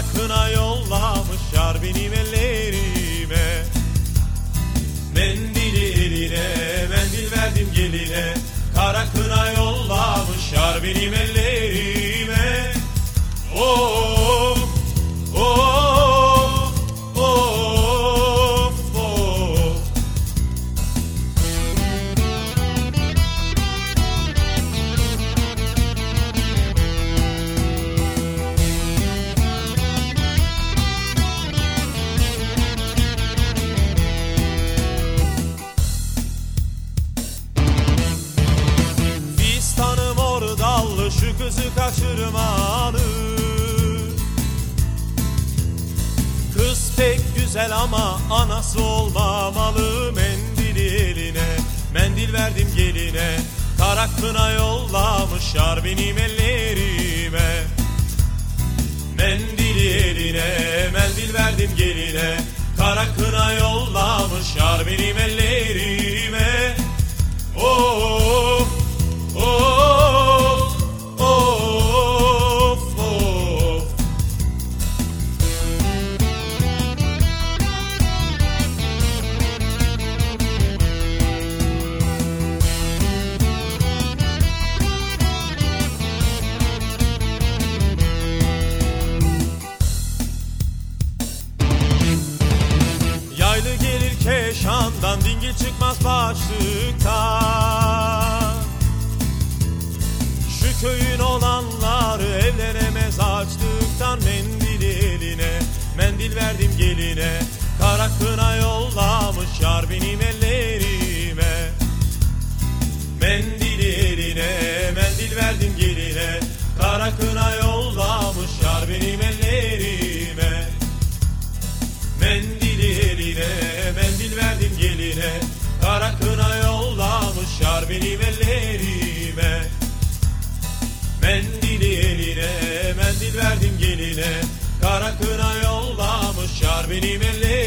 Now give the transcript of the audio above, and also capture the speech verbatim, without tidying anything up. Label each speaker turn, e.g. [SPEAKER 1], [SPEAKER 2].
[SPEAKER 1] kına yollamış yar benim ellerime. Mendili eline, mendil verdim geline. Kara kına yollamış yar benim ellerime. Oh, oh, oh, oh, oh. Fistanım ordallı şu kızı kaçırmalı. Kız pek güzel ama anası olmamalı. Mendili eline, mendil verdim geline. Kara kına yollamış yar benim ellerime. Mendili eline, mendil verdim geline. Kara kına yollamış yar benim ellerime. Oh, oh, oh, oh, oh. Yaylı gelir Keşan'dan, dingil çıkmaz başlıktan. Şu köyün olanları evlenemez açlıktan. Mendili eline, mendil verdim geline. Kara kına yollamış yar benim ellerime. Mendili eline, mendil verdim geline. Kara kına yollamış yar benim ellerime. Mendili eline, mendil verdim geline. Kara kına yollamış yar benim ellerime. Mendili eline, mendil verdim geline. Kara kına yollamış yar benim ellerime.